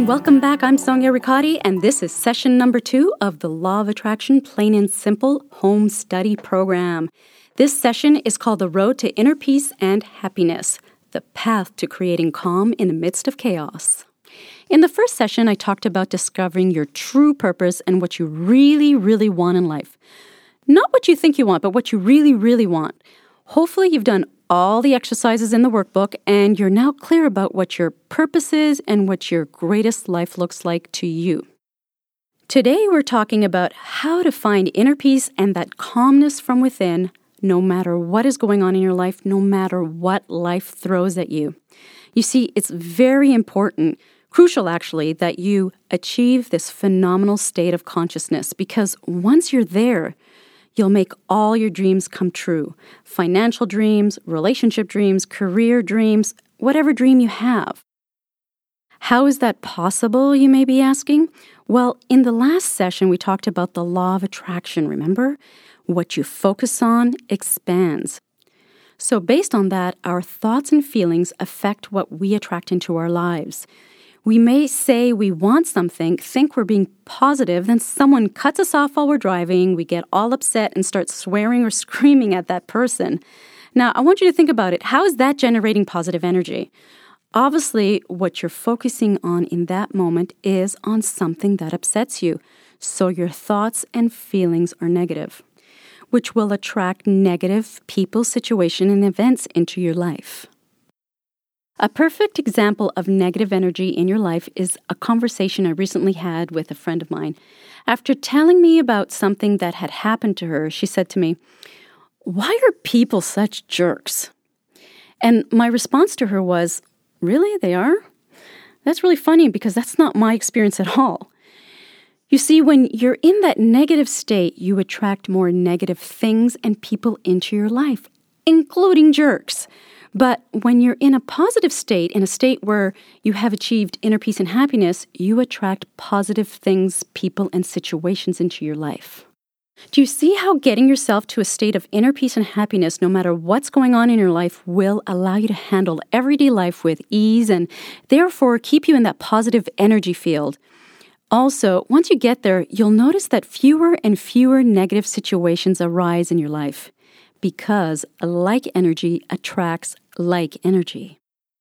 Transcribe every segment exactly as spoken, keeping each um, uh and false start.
and welcome back. I'm Sonia Riccati, and this is session number two of the Law of Attraction Plain and Simple Home Study Program. This session is called The Road to Inner Peace and Happiness, the path to creating calm in the midst of chaos. In the first session, I talked about discovering your true purpose and what you really, really want in life. Not what you think you want, but what you really, really want. Hopefully, you've done all the exercises in the workbook, and you're now clear about what your purpose is and what your greatest life looks like to you. Today, we're talking about how to find inner peace and that calmness from within, no matter what is going on in your life, no matter what life throws at you. You see, it's very important, crucial actually, that you achieve this phenomenal state of consciousness, because once you're there, you'll make all your dreams come true. Financial dreams, relationship dreams, career dreams, whatever dream you have. How is that possible, you may be asking? Well, in the last session, we talked about the law of attraction, remember? What you focus on expands. So based on that, our thoughts and feelings affect what we attract into our lives. We may say we want something, think we're being positive, then someone cuts us off while we're driving, we get all upset and start swearing or screaming at that person. Now, I want you to think about it. How is that generating positive energy? Obviously, what you're focusing on in that moment is on something that upsets you. So your thoughts and feelings are negative, which will attract negative people, situation, and events into your life. A perfect example of negative energy in your life is a conversation I recently had with a friend of mine. After telling me about something that had happened to her, she said to me, "Why are people such jerks?" And my response to her was, "Really, they are? That's really funny because that's not my experience at all." You see, when you're in that negative state, you attract more negative things and people into your life, including jerks. But when you're in a positive state, in a state where you have achieved inner peace and happiness, you attract positive things, people, and situations into your life. Do you see how getting yourself to a state of inner peace and happiness, no matter what's going on in your life, will allow you to handle everyday life with ease and therefore keep you in that positive energy field? Also, once you get there, you'll notice that fewer and fewer negative situations arise in your life, because like energy attracts like energy.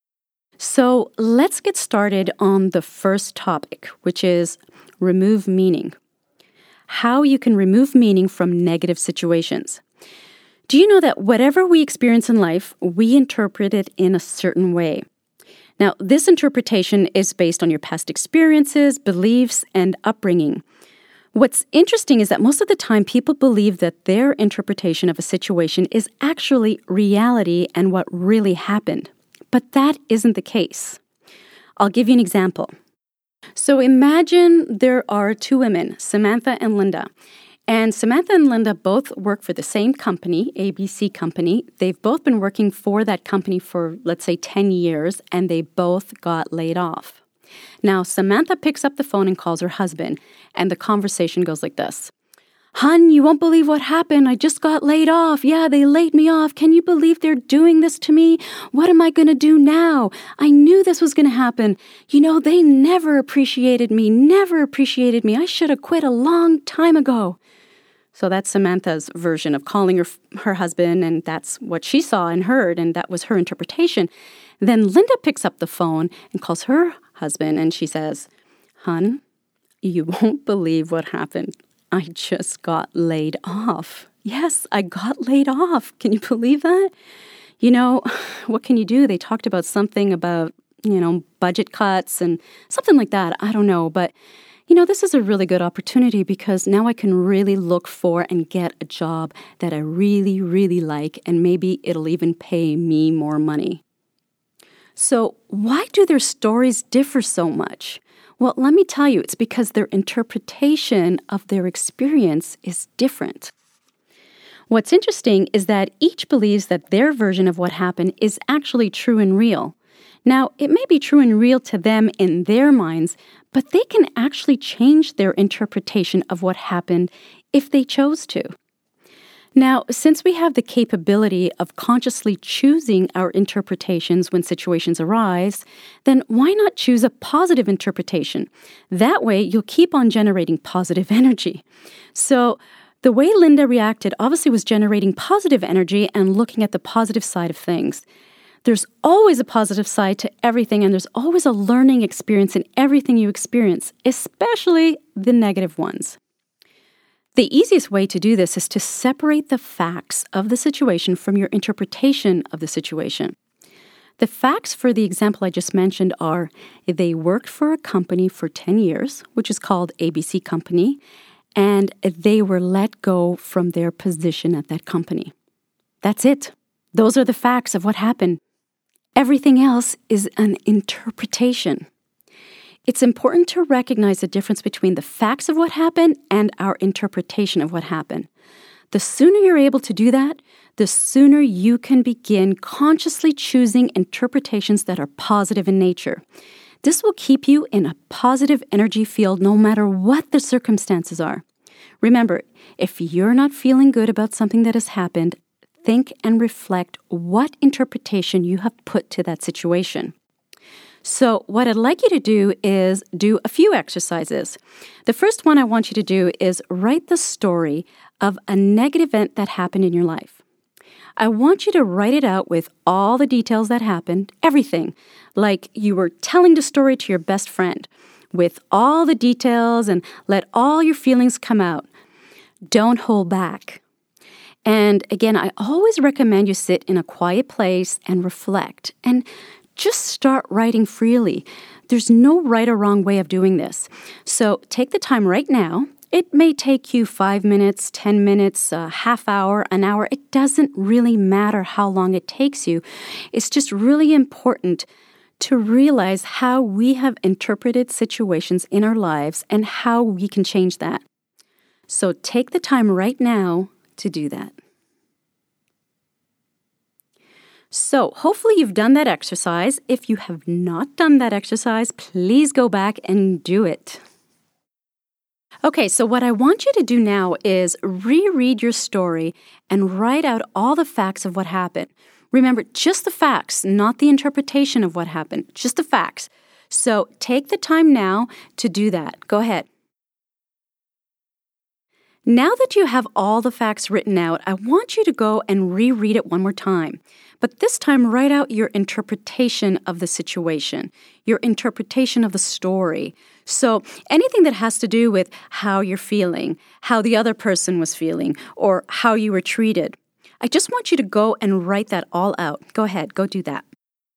So let's get started on the first topic, which is remove meaning. How you can remove meaning from negative situations. Do you know that whatever we experience in life, we interpret it in a certain way? Now, this interpretation is based on your past experiences, beliefs, and upbringing. What's interesting is that most of the time people believe that their interpretation of a situation is actually reality and what really happened. But that isn't the case. I'll give you an example. So imagine there are two women, Samantha and Linda. And Samantha and Linda both work for the same company, A B C company. They've both been working for that company for, let's say, ten years, and they both got laid off. Now, Samantha picks up the phone and calls her husband, and the conversation goes like this. "Hun, you won't believe what happened. I just got laid off. Yeah, they laid me off. Can you believe they're doing this to me? What am I going to do now? I knew this was going to happen. You know, they never appreciated me, never appreciated me. I should have quit a long time ago." So that's Samantha's version of calling her her husband, and that's what she saw and heard, and that was her interpretation. Then Linda picks up the phone and calls her husband, and she says, "Hun, you won't believe what happened. I just got laid off. Yes, I got laid off. Can you believe that? You know, what can you do? They talked about something about, you know, budget cuts and something like that. I don't know, but you know, this is a really good opportunity because now I can really look for and get a job that I really, really like, and maybe it'll even pay me more money." So why do their stories differ so much? Well, let me tell you, it's because their interpretation of their experience is different. What's interesting is that each believes that their version of what happened is actually true and real. Now, it may be true and real to them in their minds, but they can actually change their interpretation of what happened if they chose to. Now, since we have the capability of consciously choosing our interpretations when situations arise, then why not choose a positive interpretation? That way, you'll keep on generating positive energy. So, the way Linda reacted obviously was generating positive energy and looking at the positive side of things. There's always a positive side to everything, and there's always a learning experience in everything you experience, especially the negative ones. The easiest way to do this is to separate the facts of the situation from your interpretation of the situation. The facts for the example I just mentioned are they worked for a company for ten years, which is called A B C Company, and they were let go from their position at that company. That's it. Those are the facts of what happened. Everything else is an interpretation. It's important to recognize the difference between the facts of what happened and our interpretation of what happened. The sooner you're able to do that, the sooner you can begin consciously choosing interpretations that are positive in nature. This will keep you in a positive energy field no matter what the circumstances are. Remember, if you're not feeling good about something that has happened, think and reflect what interpretation you have put to that situation. So what I'd like you to do is do a few exercises. The first one I want you to do is write the story of a negative event that happened in your life. I want you to write it out with all the details that happened, everything, like you were telling the story to your best friend, with all the details and let all your feelings come out. Don't hold back. And again, I always recommend you sit in a quiet place and reflect and just start writing freely. There's no right or wrong way of doing this. So take the time right now. It may take you five minutes, ten minutes, a half hour, an hour. It doesn't really matter how long it takes you. It's just really important to realize how we have interpreted situations in our lives and how we can change that. So take the time right now to do that. So hopefully you've done that exercise. If you have not done that exercise, please go back and do it. Okay, so what I want you to do now is reread your story and write out all the facts of what happened. Remember, just the facts, not the interpretation of what happened, just the facts. So take the time now to do that. Go ahead. Now that you have all the facts written out, I want you to go and reread it one more time. But this time, write out your interpretation of the situation, your interpretation of the story. So anything that has to do with how you're feeling, how the other person was feeling, or how you were treated. I just want you to go and write that all out. Go ahead, go do that.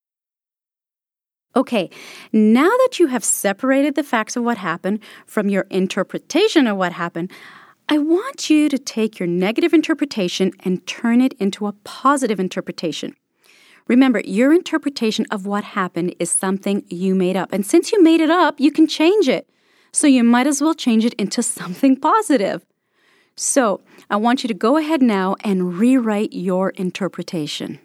Okay, now that you have separated the facts of what happened from your interpretation of what happened, I want you to take your negative interpretation and turn it into a positive interpretation. Remember, your interpretation of what happened is something you made up. And since you made it up, you can change it. So you might as well change it into something positive. So I want you to go ahead now and rewrite your interpretation.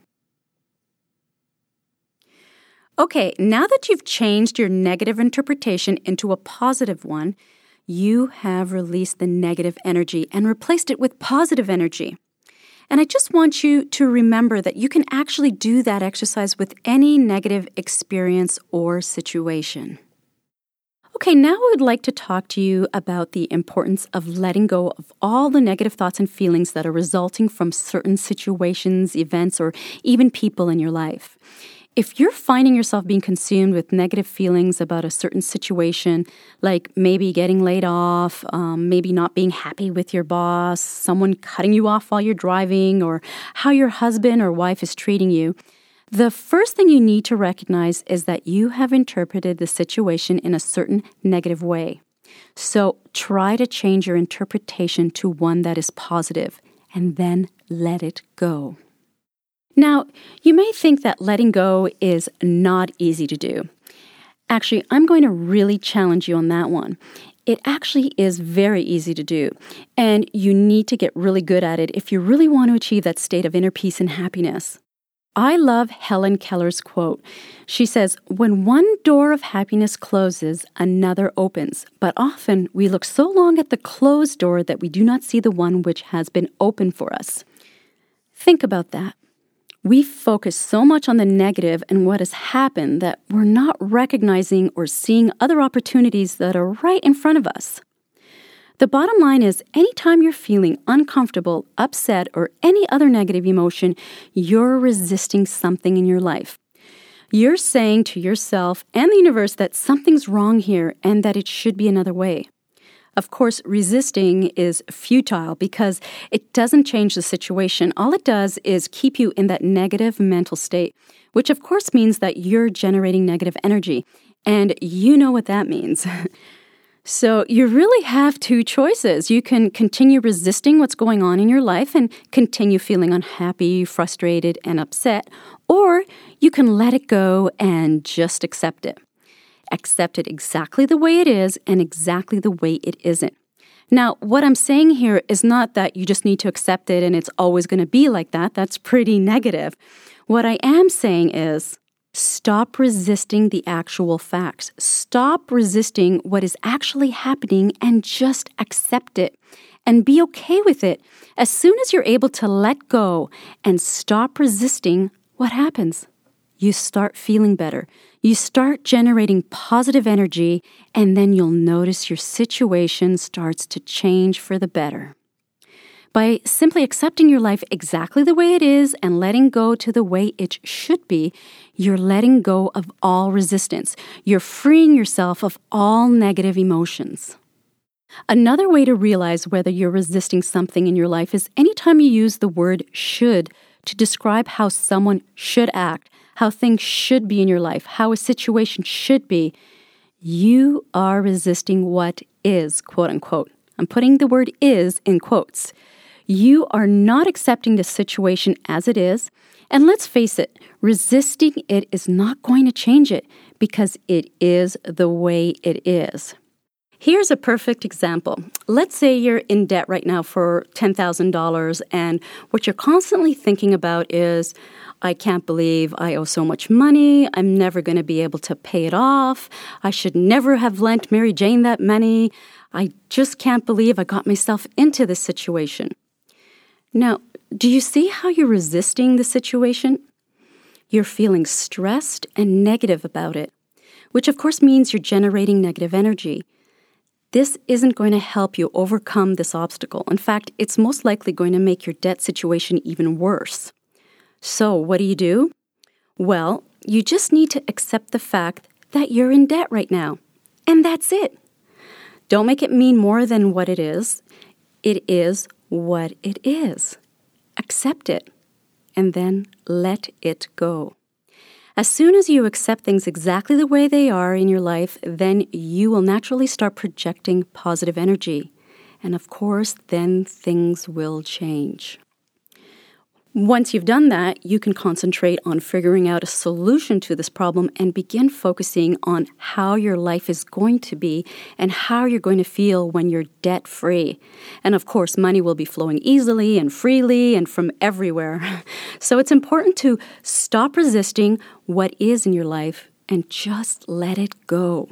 Okay, now that you've changed your negative interpretation into a positive one, you have released the negative energy and replaced it with positive energy. And I just want you to remember that you can actually do that exercise with any negative experience or situation. Okay, now I would like to talk to you about the importance of letting go of all the negative thoughts and feelings that are resulting from certain situations, events, or even people in your life. If you're finding yourself being consumed with negative feelings about a certain situation, like maybe getting laid off, um, maybe not being happy with your boss, someone cutting you off while you're driving, or how your husband or wife is treating you, the first thing you need to recognize is that you have interpreted the situation in a certain negative way. So try to change your interpretation to one that is positive, and then let it go. Now, you may think that letting go is not easy to do. Actually, I'm going to really challenge you on that one. It actually is very easy to do, and you need to get really good at it if you really want to achieve that state of inner peace and happiness. I love Helen Keller's quote. She says, "When one door of happiness closes, another opens. But often we look so long at the closed door that we do not see the one which has been opened for us." Think about that. We focus so much on the negative and what has happened that we're not recognizing or seeing other opportunities that are right in front of us. The bottom line is, anytime you're feeling uncomfortable, upset, or any other negative emotion, you're resisting something in your life. You're saying to yourself and the universe that something's wrong here and that it should be another way. Of course, resisting is futile because it doesn't change the situation. All it does is keep you in that negative mental state, which of course means that you're generating negative energy. And you know what that means. So you really have two choices. You can continue resisting what's going on in your life and continue feeling unhappy, frustrated, and upset, or you can let it go and just accept it. Accept it exactly the way it is and exactly the way it isn't. Now, what I'm saying here is not that you just need to accept it and it's always going to be like that. That's pretty negative. What I am saying is, stop resisting the actual facts. Stop resisting what is actually happening and just accept it and be okay with it. As soon as you're able to let go and stop resisting, what happens? You start feeling better. You start generating positive energy, and then you'll notice your situation starts to change for the better. By simply accepting your life exactly the way it is and letting go to the way it should be, you're letting go of all resistance. You're freeing yourself of all negative emotions. Another way to realize whether you're resisting something in your life is anytime you use the word should to describe how someone should act, how things should be in your life, how a situation should be, you are resisting what is, quote unquote. I'm putting the word is in quotes. You are not accepting the situation as it is. And let's face it, resisting it is not going to change it because it is the way it is. Here's a perfect example. Let's say you're in debt right now for ten thousand dollars and what you're constantly thinking about is, I can't believe I owe so much money. I'm never going to be able to pay it off. I should never have lent Mary Jane that money. I just can't believe I got myself into this situation. Now, do you see how you're resisting the situation? You're feeling stressed and negative about it, which of course means you're generating negative energy. This isn't going to help you overcome this obstacle. In fact, it's most likely going to make your debt situation even worse. So what do you do? Well, you just need to accept the fact that you're in debt right now. And that's it. Don't make it mean more than what it is. It is what it is. Accept it. And then let it go. As soon as you accept things exactly the way they are in your life, then you will naturally start projecting positive energy. And of course, then things will change. Once you've done that, you can concentrate on figuring out a solution to this problem and begin focusing on how your life is going to be and how you're going to feel when you're debt-free. And of course, money will be flowing easily and freely and from everywhere. So it's important to stop resisting what is in your life and just let it go.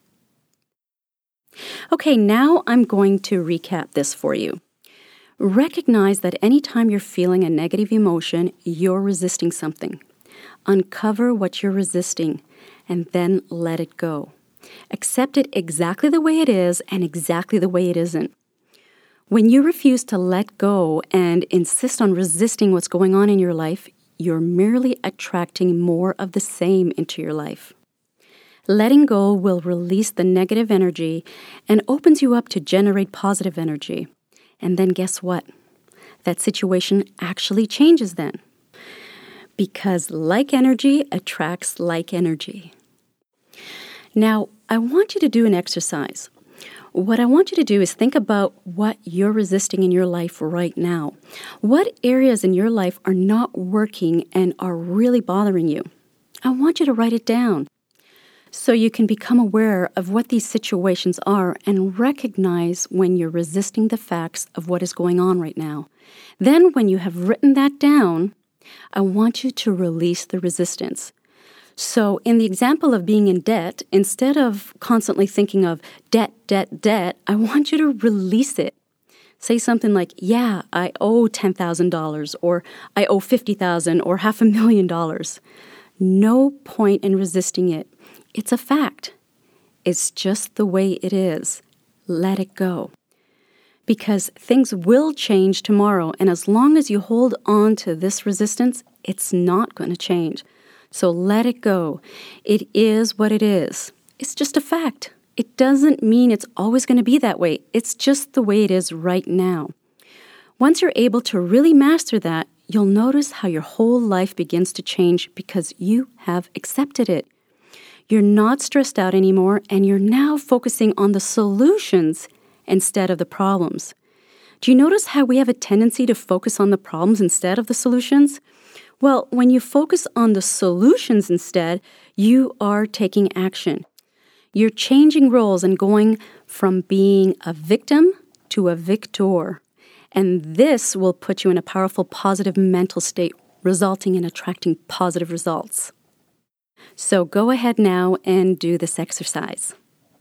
Okay, now I'm going to recap this for you. Recognize that anytime you're feeling a negative emotion, you're resisting something. Uncover what you're resisting and then let it go. Accept it exactly the way it is and exactly the way it isn't. When you refuse to let go and insist on resisting what's going on in your life, you're merely attracting more of the same into your life. Letting go will release the negative energy and opens you up to generate positive energy. And then guess what? That situation actually changes then. Because like energy attracts like energy. Now, I want you to do an exercise. What I want you to do is think about what you're resisting in your life right now. What areas in your life are not working and are really bothering you? I want you to write it down so you can become aware of what these situations are and recognize when you're resisting the facts of what is going on right now. Then when you have written that down, I want you to release the resistance. So in the example of being in debt, instead of constantly thinking of debt, debt, debt, I want you to release it. Say something like, yeah, I owe ten thousand dollars, or I owe fifty thousand dollars, or half a million dollars. No point in resisting it. It's a fact. It's just the way it is. Let it go. Because things will change tomorrow, and as long as you hold on to this resistance, it's not going to change. So let it go. It is what it is. It's just a fact. It doesn't mean it's always going to be that way. It's just the way it is right now. Once you're able to really master that, you'll notice how your whole life begins to change because you have accepted it. You're not stressed out anymore, and you're now focusing on the solutions instead of the problems. Do you notice how we have a tendency to focus on the problems instead of the solutions? Well, when you focus on the solutions instead, you are taking action. You're changing roles and going from being a victim to a victor. And this will put you in a powerful, positive mental state, resulting in attracting positive results. So go ahead now and do this exercise.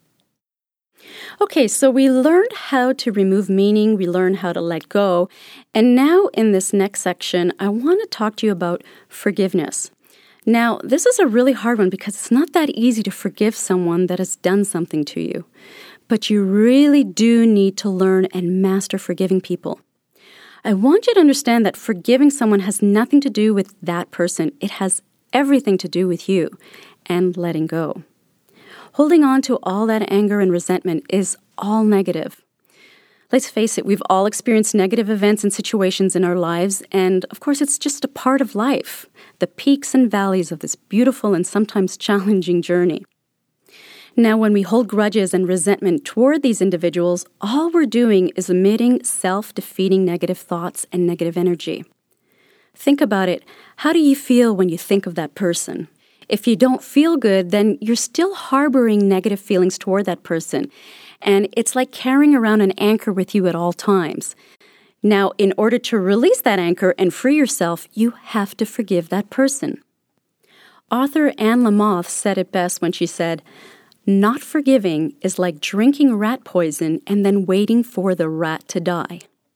Okay, so we learned how to remove meaning, we learned how to let go, and now in this next section, I want to talk to you about forgiveness. Now, this is a really hard one because it's not that easy to forgive someone that has done something to you, but you really do need to learn and master forgiving people. I want you to understand that forgiving someone has nothing to do with that person. It has everything to do with you and letting go. Holding on to all that anger and resentment is all negative. Let's face it, we've all experienced negative events and situations in our lives, and of course it's just a part of life, the peaks and valleys of this beautiful and sometimes challenging journey. Now, when we hold grudges and resentment toward these individuals, all we're doing is emitting self-defeating negative thoughts and negative energy. Think about it. How do you feel when you think of that person? If you don't feel good, then you're still harboring negative feelings toward that person. And it's like carrying around an anchor with you at all times. Now, in order to release that anchor and free yourself, you have to forgive that person. Author Anne Lamothe said it best when she said, "Not forgiving is like drinking rat poison and then waiting for the rat to die."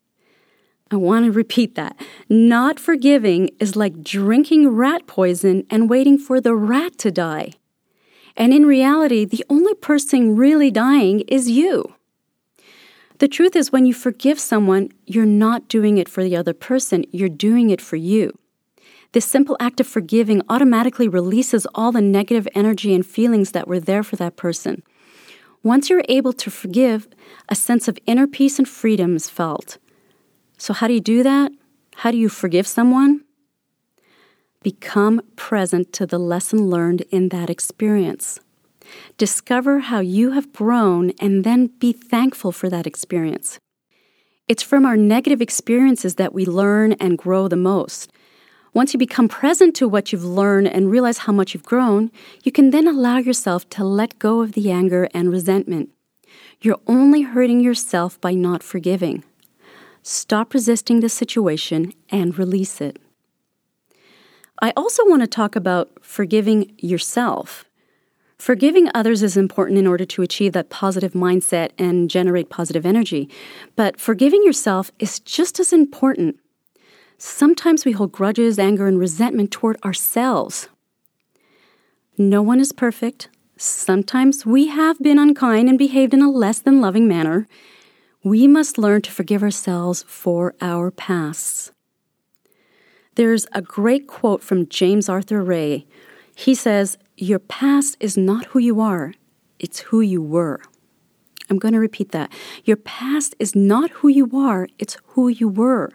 I want to repeat that. Not forgiving is like drinking rat poison and waiting for the rat to die. And in reality, the only person really dying is you. The truth is, when you forgive someone, you're not doing it for the other person, you're doing it for you. This simple act of forgiving automatically releases all the negative energy and feelings that were there for that person. Once you're able to forgive, a sense of inner peace and freedom is felt. So how do you do that? How do you forgive someone? Become present to the lesson learned in that experience. Discover how you have grown and then be thankful for that experience. It's from our negative experiences that we learn and grow the most. Once you become present to what you've learned and realize how much you've grown, you can then allow yourself to let go of the anger and resentment. You're only hurting yourself by not forgiving. Stop resisting the situation and release it. I also want to talk about forgiving yourself. Forgiving others is important in order to achieve that positive mindset and generate positive energy. But forgiving yourself is just as important. Sometimes we hold grudges, anger, and resentment toward ourselves. No one is perfect. Sometimes we have been unkind and behaved in a less than loving manner. We must learn to forgive ourselves for our pasts. There's a great quote from James Arthur Ray. He says, "Your past is not who you are, it's who you were." I'm going to repeat that. Your past is not who you are, it's who you were.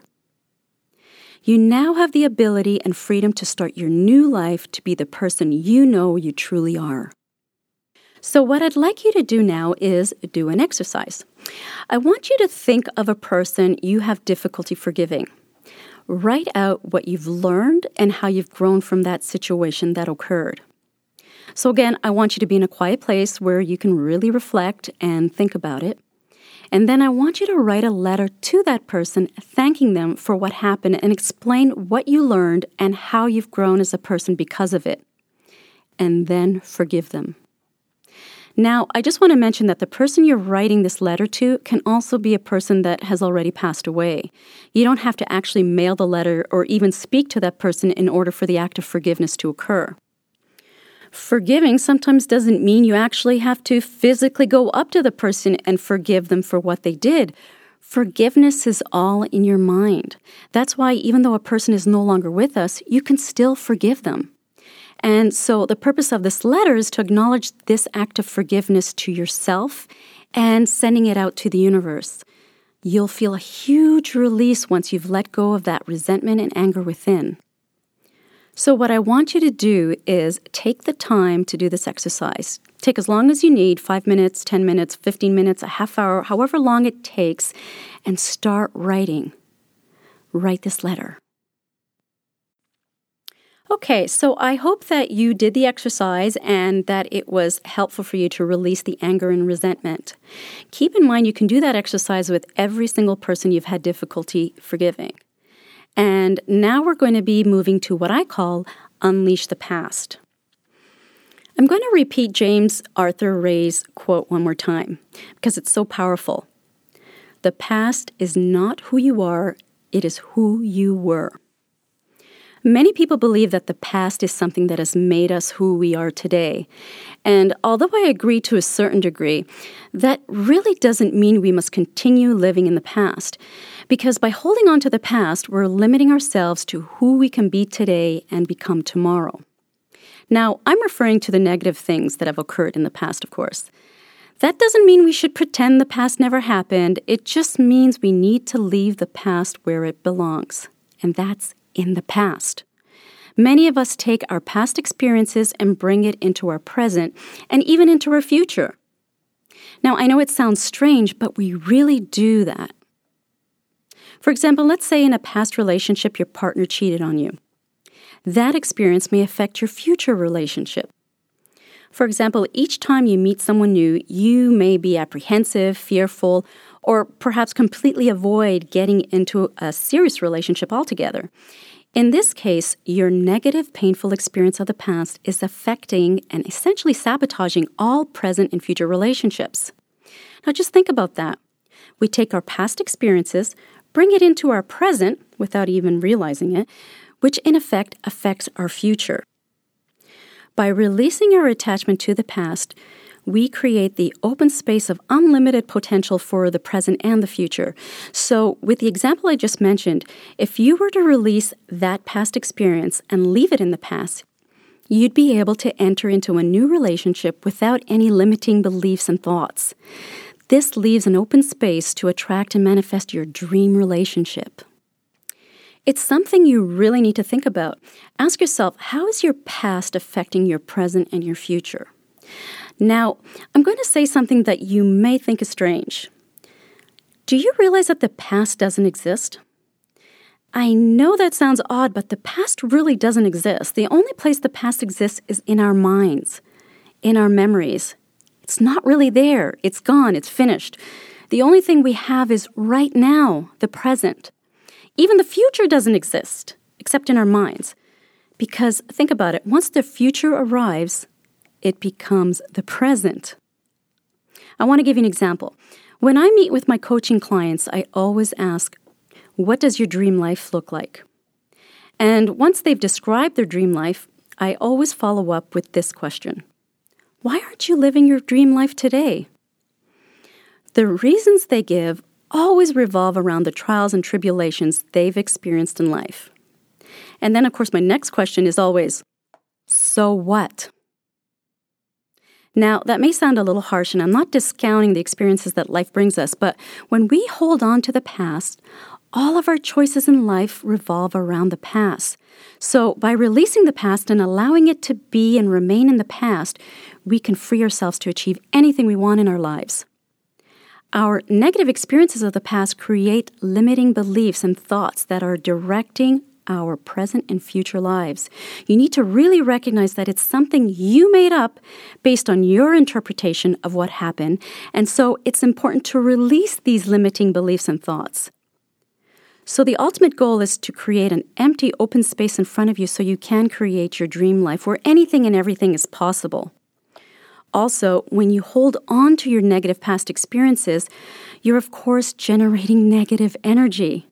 You now have the ability and freedom to start your new life to be the person you know you truly are. So what I'd like you to do now is do an exercise. I want you to think of a person you have difficulty forgiving. Write out what you've learned and how you've grown from that situation that occurred. So again, I want you to be in a quiet place where you can really reflect and think about it. And then I want you to write a letter to that person thanking them for what happened and explain what you learned and how you've grown as a person because of it. And then forgive them. Now, I just want to mention that the person you're writing this letter to can also be a person that has already passed away. You don't have to actually mail the letter or even speak to that person in order for the act of forgiveness to occur. Forgiving sometimes doesn't mean you actually have to physically go up to the person and forgive them for what they did. Forgiveness is all in your mind. That's why even though a person is no longer with us, you can still forgive them. And so the purpose of this letter is to acknowledge this act of forgiveness to yourself and sending it out to the universe. You'll feel a huge release once you've let go of that resentment and anger within. So what I want you to do is take the time to do this exercise. Take as long as you need, five minutes, ten minutes, fifteen minutes, a half hour, however long it takes, and start writing. Write this letter. Okay, so I hope that you did the exercise and that it was helpful for you to release the anger and resentment. Keep in mind you can do that exercise with every single person you've had difficulty forgiving. And now we're going to be moving to what I call Unleash the Past. I'm going to repeat James Arthur Ray's quote one more time because it's so powerful. The past is not who you are, it is who you were. Many people believe that the past is something that has made us who we are today. And although I agree to a certain degree, that really doesn't mean we must continue living in the past. Because by holding on to the past, we're limiting ourselves to who we can be today and become tomorrow. Now, I'm referring to the negative things that have occurred in the past, of course. That doesn't mean we should pretend the past never happened. It just means we need to leave the past where it belongs. And that's in the past. Many of us take our past experiences and bring it into our present and even into our future. Now, I know it sounds strange, but we really do that. For example, let's say in a past relationship your partner cheated on you. That experience may affect your future relationship. For example, each time you meet someone new, you may be apprehensive, fearful, or perhaps completely avoid getting into a serious relationship altogether. In this case, your negative, painful experience of the past is affecting and essentially sabotaging all present and future relationships. Now just think about that. We take our past experiences, bring it into our present without even realizing it, which in effect affects our future. By releasing our attachment to the past, we create the open space of unlimited potential for the present and the future. So with the example I just mentioned, if you were to release that past experience and leave it in the past, you'd be able to enter into a new relationship without any limiting beliefs and thoughts. This leaves an open space to attract and manifest your dream relationship. It's something you really need to think about. Ask yourself, how is your past affecting your present and your future? Now, I'm going to say something that you may think is strange. Do you realize that the past doesn't exist? I know that sounds odd, but the past really doesn't exist. The only place the past exists is in our minds, in our memories. It's not really there. It's gone. It's finished. The only thing we have is right now, the present. Even the future doesn't exist, except in our minds. Because think about it, once the future arrives, it becomes the present. I want to give you an example. When I meet with my coaching clients, I always ask, what does your dream life look like? And once they've described their dream life, I always follow up with this question. Why aren't you living your dream life today? The reasons they give always revolve around the trials and tribulations they've experienced in life. And then, of course, my next question is always, so what? Now, that may sound a little harsh, and I'm not discounting the experiences that life brings us, but when we hold on to the past, all of our choices in life revolve around the past. So by releasing the past and allowing it to be and remain in the past, we can free ourselves to achieve anything we want in our lives. Our negative experiences of the past create limiting beliefs and thoughts that are directing our present and future lives. You need to really recognize that it's something you made up based on your interpretation of what happened, and so it's important to release these limiting beliefs and thoughts. So the ultimate goal is to create an empty, open space in front of you so you can create your dream life where anything and everything is possible. Also, when you hold on to your negative past experiences, you're of course generating negative energy.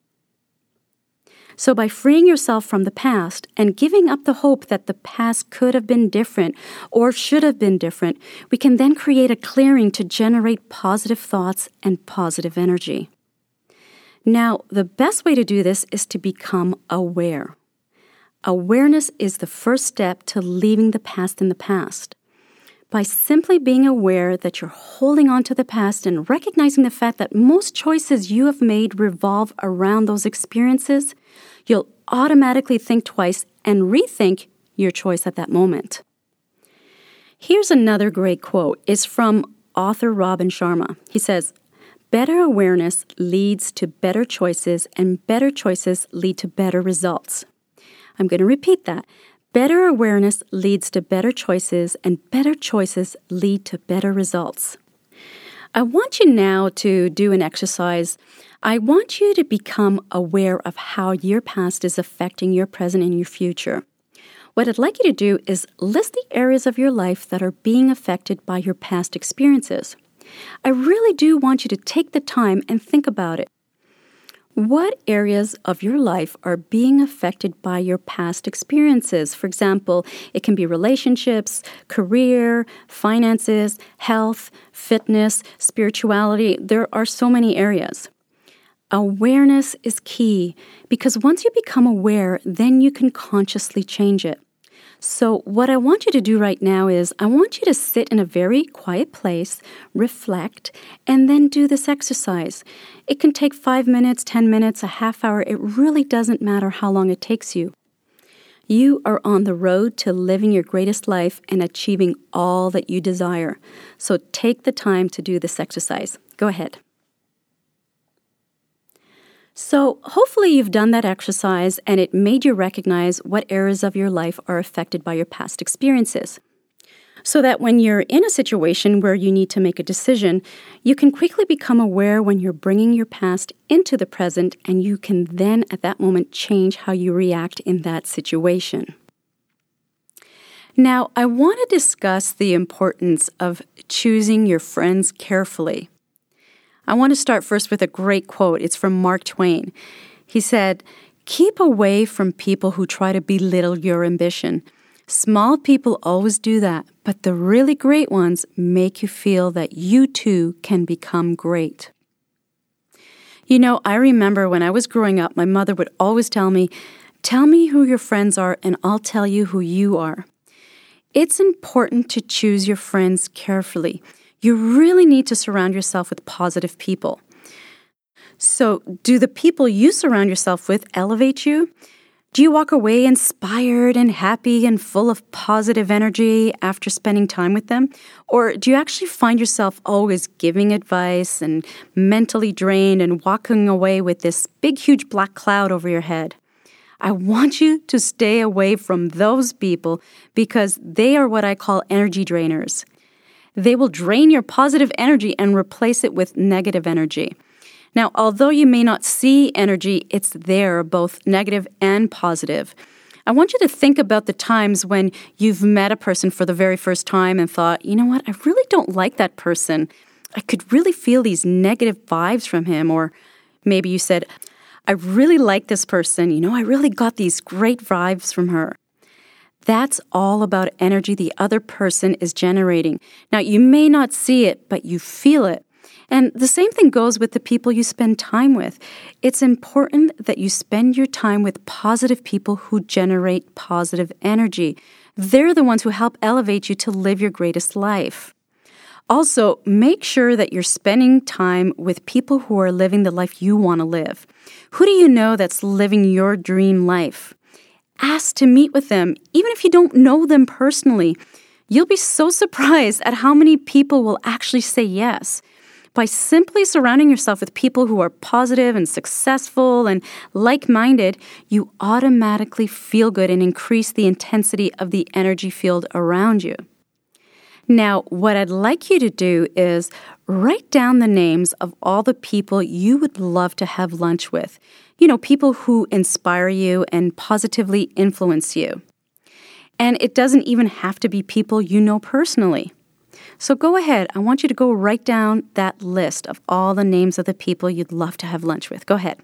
So by freeing yourself from the past and giving up the hope that the past could have been different or should have been different, we can then create a clearing to generate positive thoughts and positive energy. Now, the best way to do this is to become aware. Awareness is the first step to leaving the past in the past. By simply being aware that you're holding on to the past and recognizing the fact that most choices you have made revolve around those experiences, you'll automatically think twice and rethink your choice at that moment. Here's another great quote. It's from author Robin Sharma. He says, "Better awareness leads to better choices, and better choices lead to better results." I'm going to repeat that. Better awareness leads to better choices, and better choices lead to better results. I want you now to do an exercise. I want you to become aware of how your past is affecting your present and your future. What I'd like you to do is list the areas of your life that are being affected by your past experiences. I really do want you to take the time and think about it. What areas of your life are being affected by your past experiences? For example, it can be relationships, career, finances, health, fitness, spirituality. There are so many areas. Awareness is key because once you become aware, then you can consciously change it. So what I want you to do right now is I want you to sit in a very quiet place, reflect, and then do this exercise. It can take five minutes, ten minutes, a half hour. It really doesn't matter how long it takes you. You are on the road to living your greatest life and achieving all that you desire. So take the time to do this exercise. Go ahead. So hopefully you've done that exercise and it made you recognize what areas of your life are affected by your past experiences. So that when you're in a situation where you need to make a decision, you can quickly become aware when you're bringing your past into the present, and you can then at that moment change how you react in that situation. Now, I want to discuss the importance of choosing your friends carefully. I want to start first with a great quote. It's from Mark Twain. He said, "Keep away from people who try to belittle your ambition. Small people always do that, but the really great ones make you feel that you too can become great." You know, I remember when I was growing up, my mother would always tell me, "Tell me who your friends are and I'll tell you who you are." It's important to choose your friends carefully. You really need to surround yourself with positive people. So, do the people you surround yourself with elevate you? Do you walk away inspired and happy and full of positive energy after spending time with them? Or do you actually find yourself always giving advice and mentally drained and walking away with this big, huge black cloud over your head? I want you to stay away from those people because they are what I call energy drainers. They will drain your positive energy and replace it with negative energy. Now, although you may not see energy, it's there, both negative and positive. I want you to think about the times when you've met a person for the very first time and thought, you know what, I really don't like that person. I could really feel these negative vibes from him. Or maybe you said, I really like this person. You know, I really got these great vibes from her. That's all about energy the other person is generating. Now, you may not see it, but you feel it. And the same thing goes with the people you spend time with. It's important that you spend your time with positive people who generate positive energy. They're the ones who help elevate you to live your greatest life. Also, make sure that you're spending time with people who are living the life you want to live. Who do you know that's living your dream life? Ask to meet with them, even if you don't know them personally. You'll be so surprised at how many people will actually say yes. By simply surrounding yourself with people who are positive and successful and like-minded, you automatically feel good and increase the intensity of the energy field around you. Now, what I'd like you to do is write down the names of all the people you would love to have lunch with. You know, people who inspire you and positively influence you. And it doesn't even have to be people you know personally. So go ahead. I want you to go write down that list of all the names of the people you'd love to have lunch with. Go ahead.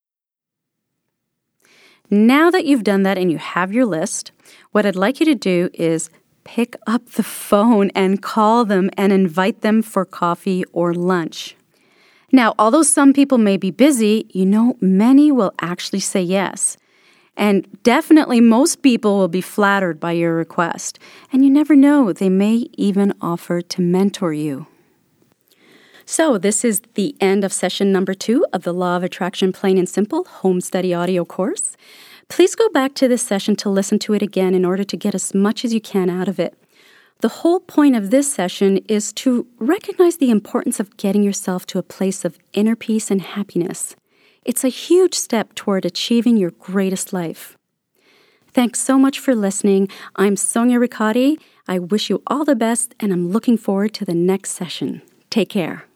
Now that you've done that and you have your list, what I'd like you to do is pick up the phone and call them and invite them for coffee or lunch. Now, although some people may be busy, you know, many will actually say yes. And definitely most people will be flattered by your request. And you never know, they may even offer to mentor you. So this is the end of session number two of the Law of Attraction Plain and Simple Home Study Audio course. Please go back to this session to listen to it again in order to get as much as you can out of it. The whole point of this session is to recognize the importance of getting yourself to a place of inner peace and happiness. It's a huge step toward achieving your greatest life. Thanks so much for listening. I'm Sonia Riccati. I wish you all the best, and I'm looking forward to the next session. Take care.